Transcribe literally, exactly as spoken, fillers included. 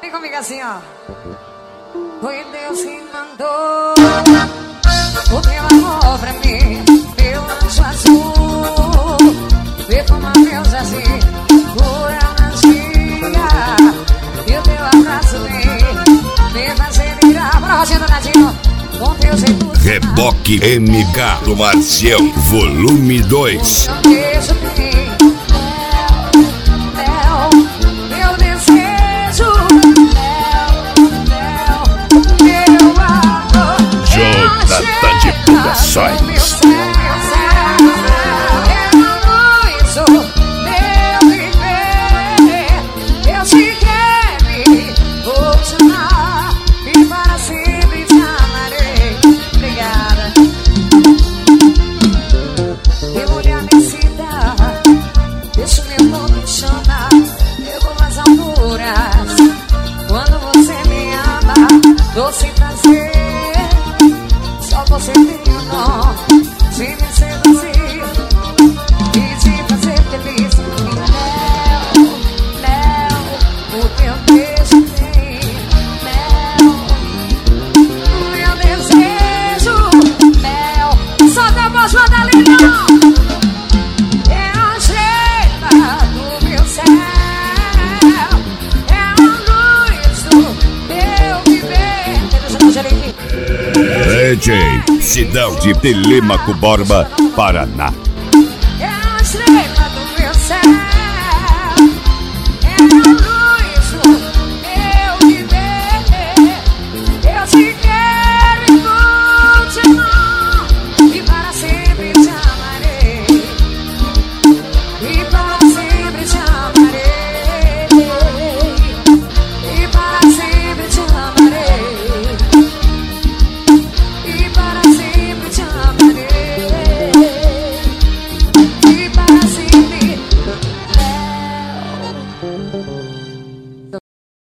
Vem comigo assim, ó. Foi Deus que mandou o teu amor pra mim, meu anjo azul, perfuma meus assim, cura magia, e o teu abraço vem me fazer virar. Bora, Rosinha Donadinho, com teu jeito. Reboque M K do Marcial, volume dois. O meu beijo tem mel, mel, meu desejo, mel, mel, meu amor. Jornada de Pulsações. Doce prazer, só você tem o dom de me seduzir e de fazer feliz. Mel, mel, o teu beijo tem mel, meu desejo, mel. Solta a voz, Madalena. É a estrela do meu céu, é a luz do meu viver. D J Cidão de Telêmaco Borba, Paraná.